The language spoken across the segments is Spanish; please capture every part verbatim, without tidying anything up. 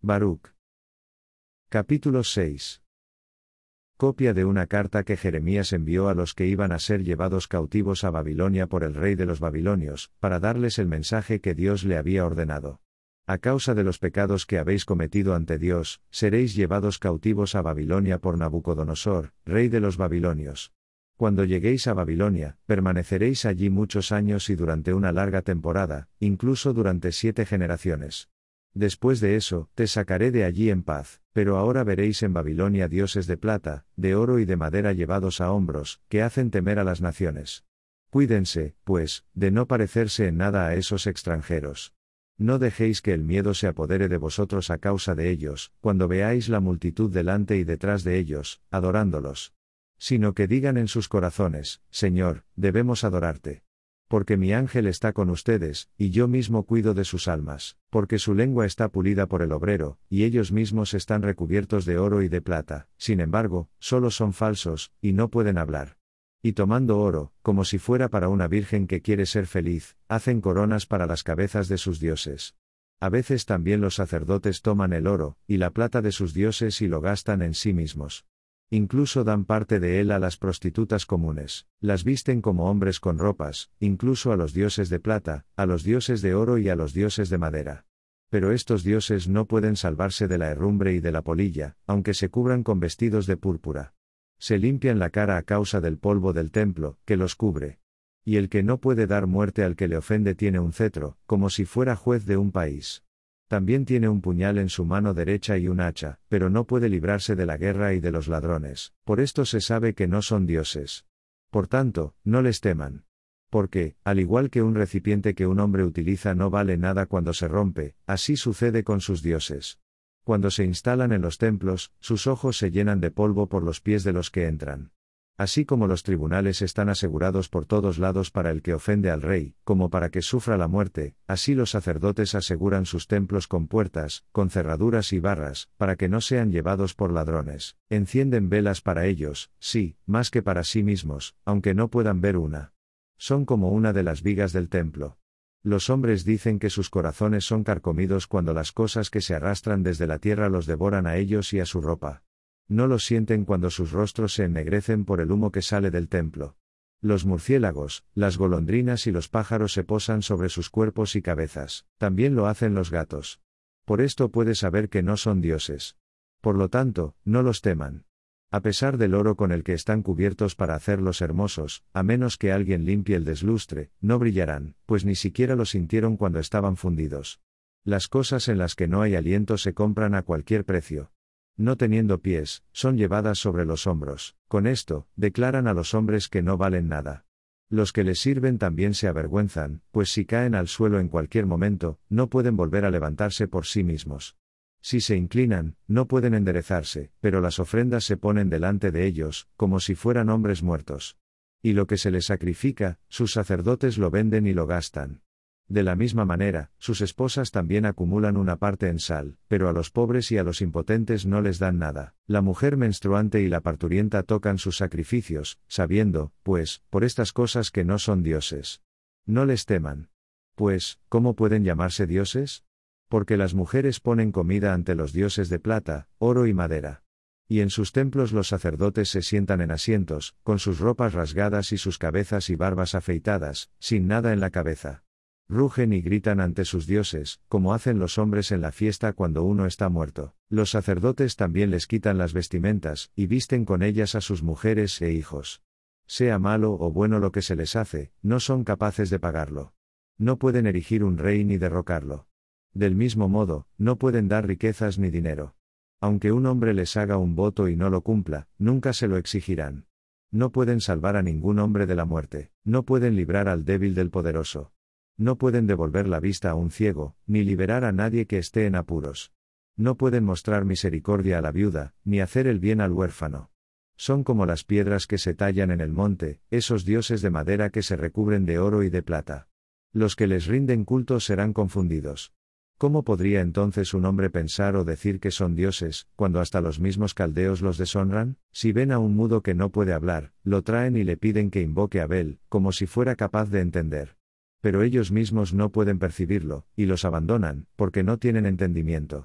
Baruc. Capítulo seis. Copia de una carta que Jeremías envió a los que iban a ser llevados cautivos a Babilonia por el rey de los babilonios, para darles el mensaje que Dios le había ordenado. A causa de los pecados que habéis cometido ante Dios, seréis llevados cautivos a Babilonia por Nabucodonosor, rey de los babilonios. Cuando lleguéis a Babilonia, permaneceréis allí muchos años y durante una larga temporada, incluso durante siete generaciones. Después de eso, te sacaré de allí en paz, pero ahora veréis en Babilonia dioses de plata, de oro y de madera llevados a hombros, que hacen temer a las naciones. Cuídense, pues, de no parecerse en nada a esos extranjeros. No dejéis que el miedo se apodere de vosotros a causa de ellos, cuando veáis la multitud delante y detrás de ellos, adorándolos. Sino que digan en sus corazones, Señor, debemos adorarte. Porque mi ángel está con ustedes, y yo mismo cuido de sus almas, porque su lengua está pulida por el obrero, y ellos mismos están recubiertos de oro y de plata, sin embargo, solo son falsos, y no pueden hablar. Y tomando oro, como si fuera para una virgen que quiere ser feliz, hacen coronas para las cabezas de sus dioses. A veces también los sacerdotes toman el oro, y la plata de sus dioses y lo gastan en sí mismos. Incluso dan parte de él a las prostitutas comunes, las visten como hombres con ropas, incluso a los dioses de plata, a los dioses de oro y a los dioses de madera. Pero estos dioses no pueden salvarse de la herrumbre y de la polilla, aunque se cubran con vestidos de púrpura. Se limpian la cara a causa del polvo del templo, que los cubre. Y el que no puede dar muerte al que le ofende tiene un cetro, como si fuera juez de un país. También tiene un puñal en su mano derecha y un hacha, pero no puede librarse de la guerra y de los ladrones, por esto se sabe que no son dioses. Por tanto, no les teman. Porque, al igual que un recipiente que un hombre utiliza no vale nada cuando se rompe, así sucede con sus dioses. Cuando se instalan en los templos, sus ojos se llenan de polvo por los pies de los que entran. Así como los tribunales están asegurados por todos lados para el que ofende al rey, como para que sufra la muerte, así los sacerdotes aseguran sus templos con puertas, con cerraduras y barras, para que no sean llevados por ladrones. Encienden velas para ellos, sí, más que para sí mismos, aunque no puedan ver una. Son como una de las vigas del templo. Los hombres dicen que sus corazones son carcomidos cuando las cosas que se arrastran desde la tierra los devoran a ellos y a su ropa. No lo sienten cuando sus rostros se ennegrecen por el humo que sale del templo. Los murciélagos, las golondrinas y los pájaros se posan sobre sus cuerpos y cabezas, también lo hacen los gatos. Por esto puedes saber que no son dioses. Por lo tanto, no los teman. A pesar del oro con el que están cubiertos para hacerlos hermosos, a menos que alguien limpie el deslustre, no brillarán, pues ni siquiera lo sintieron cuando estaban fundidos. Las cosas en las que no hay aliento se compran a cualquier precio. No teniendo pies, son llevadas sobre los hombros. Con esto, declaran a los hombres que no valen nada. Los que les sirven también se avergüenzan, pues si caen al suelo en cualquier momento, no pueden volver a levantarse por sí mismos. Si se inclinan, no pueden enderezarse, pero las ofrendas se ponen delante de ellos, como si fueran hombres muertos. Y lo que se les sacrifica, sus sacerdotes lo venden y lo gastan. De la misma manera, sus esposas también acumulan una parte en sal, pero a los pobres y a los impotentes no les dan nada. La mujer menstruante y la parturienta tocan sus sacrificios, sabiendo, pues, por estas cosas que no son dioses. No les teman. Pues, ¿cómo pueden llamarse dioses? Porque las mujeres ponen comida ante los dioses de plata, oro y madera. Y en sus templos los sacerdotes se sientan en asientos, con sus ropas rasgadas y sus cabezas y barbas afeitadas, sin nada en la cabeza. Rugen y gritan ante sus dioses, como hacen los hombres en la fiesta cuando uno está muerto. Los sacerdotes también les quitan las vestimentas, y visten con ellas a sus mujeres e hijos. Sea malo o bueno lo que se les hace, no son capaces de pagarlo. No pueden erigir un rey ni derrocarlo. Del mismo modo, no pueden dar riquezas ni dinero. Aunque un hombre les haga un voto y no lo cumpla, nunca se lo exigirán. No pueden salvar a ningún hombre de la muerte, no pueden librar al débil del poderoso. No pueden devolver la vista a un ciego, ni liberar a nadie que esté en apuros. No pueden mostrar misericordia a la viuda, ni hacer el bien al huérfano. Son como las piedras que se tallan en el monte, esos dioses de madera que se recubren de oro y de plata. Los que les rinden culto serán confundidos. ¿Cómo podría entonces un hombre pensar o decir que son dioses, cuando hasta los mismos caldeos los deshonran? Si ven a un mudo que no puede hablar, lo traen y le piden que invoque a Bel, como si fuera capaz de entender. Pero ellos mismos no pueden percibirlo, y los abandonan, porque no tienen entendimiento.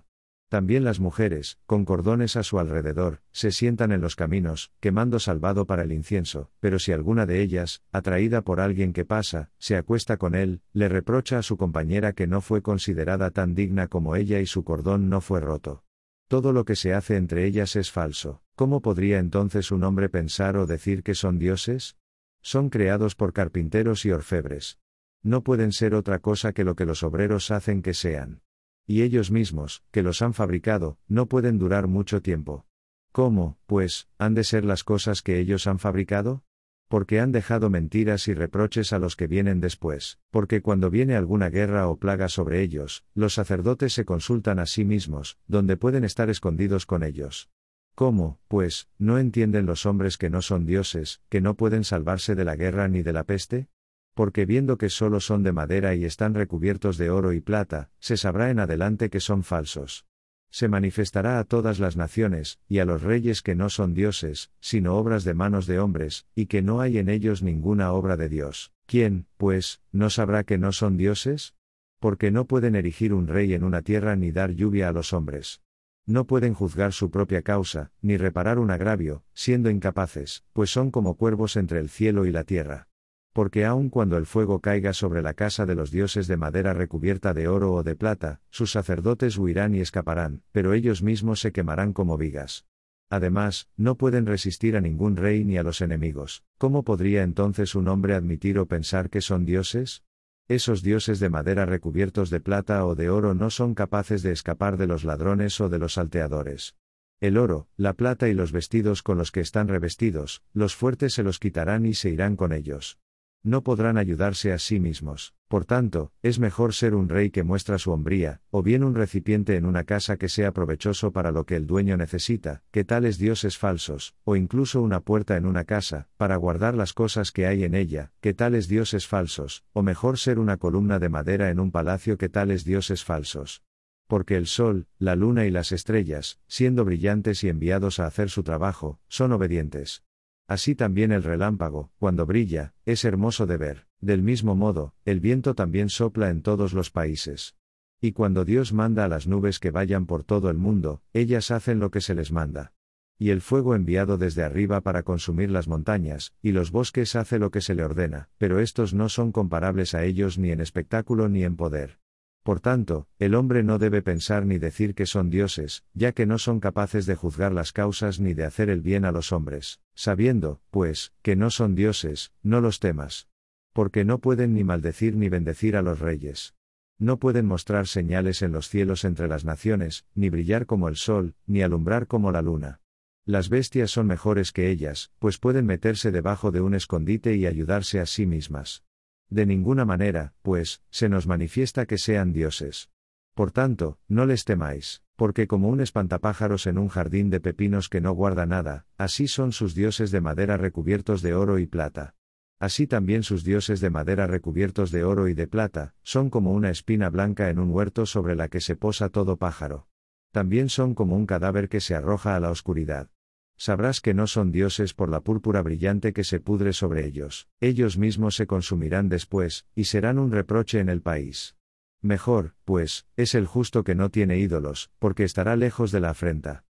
También las mujeres, con cordones a su alrededor, se sientan en los caminos, quemando salvado para el incienso, pero si alguna de ellas, atraída por alguien que pasa, se acuesta con él, le reprocha a su compañera que no fue considerada tan digna como ella y su cordón no fue roto. Todo lo que se hace entre ellas es falso. ¿Cómo podría entonces un hombre pensar o decir que son dioses? Son creados por carpinteros y orfebres. No pueden ser otra cosa que lo que los obreros hacen que sean. Y ellos mismos, que los han fabricado, no pueden durar mucho tiempo. ¿Cómo, pues, han de ser las cosas que ellos han fabricado? Porque han dejado mentiras y reproches a los que vienen después, porque cuando viene alguna guerra o plaga sobre ellos, los sacerdotes se consultan a sí mismos, donde pueden estar escondidos con ellos. ¿Cómo, pues, no entienden los hombres que no son dioses, que no pueden salvarse de la guerra ni de la peste? Porque viendo que solo son de madera y están recubiertos de oro y plata, se sabrá en adelante que son falsos. Se manifestará a todas las naciones, y a los reyes que no son dioses, sino obras de manos de hombres, y que no hay en ellos ninguna obra de Dios. ¿Quién, pues, no sabrá que no son dioses? Porque no pueden erigir un rey en una tierra ni dar lluvia a los hombres. No pueden juzgar su propia causa, ni reparar un agravio, siendo incapaces, pues son como cuervos entre el cielo y la tierra. Porque aun cuando el fuego caiga sobre la casa de los dioses de madera recubierta de oro o de plata, sus sacerdotes huirán y escaparán, pero ellos mismos se quemarán como vigas. Además, no pueden resistir a ningún rey ni a los enemigos. ¿Cómo podría entonces un hombre admitir o pensar que son dioses? Esos dioses de madera recubiertos de plata o de oro no son capaces de escapar de los ladrones o de los salteadores. El oro, la plata y los vestidos con los que están revestidos, los fuertes se los quitarán y se irán con ellos. No podrán ayudarse a sí mismos. Por tanto, es mejor ser un rey que muestra su hombría, o bien un recipiente en una casa que sea provechoso para lo que el dueño necesita, que tales dioses falsos, o incluso una puerta en una casa, para guardar las cosas que hay en ella, que tales dioses falsos, o mejor ser una columna de madera en un palacio que tales dioses falsos. Porque el sol, la luna y las estrellas, siendo brillantes y enviados a hacer su trabajo, son obedientes. Así también el relámpago, cuando brilla, es hermoso de ver. Del mismo modo, el viento también sopla en todos los países. Y cuando Dios manda a las nubes que vayan por todo el mundo, ellas hacen lo que se les manda. Y el fuego enviado desde arriba para consumir las montañas, y los bosques hace lo que se le ordena, pero estos no son comparables a ellos ni en espectáculo ni en poder. Por tanto, el hombre no debe pensar ni decir que son dioses, ya que no son capaces de juzgar las causas ni de hacer el bien a los hombres. Sabiendo, pues, que no son dioses, no los temas. Porque no pueden ni maldecir ni bendecir a los reyes. No pueden mostrar señales en los cielos entre las naciones, ni brillar como el sol, ni alumbrar como la luna. Las bestias son mejores que ellas, pues pueden meterse debajo de un escondite y ayudarse a sí mismas. De ninguna manera, pues, se nos manifiesta que sean dioses. Por tanto, no les temáis, porque como un espantapájaros en un jardín de pepinos que no guarda nada, así son sus dioses de madera recubiertos de oro y plata. Así también sus dioses de madera recubiertos de oro y de plata, son como una espina blanca en un huerto sobre la que se posa todo pájaro. También son como un cadáver que se arroja a la oscuridad. Sabrás que no son dioses por la púrpura brillante que se pudre sobre ellos, ellos mismos se consumirán después, y serán un reproche en el país. Mejor, pues, es el justo que no tiene ídolos, porque estará lejos de la afrenta.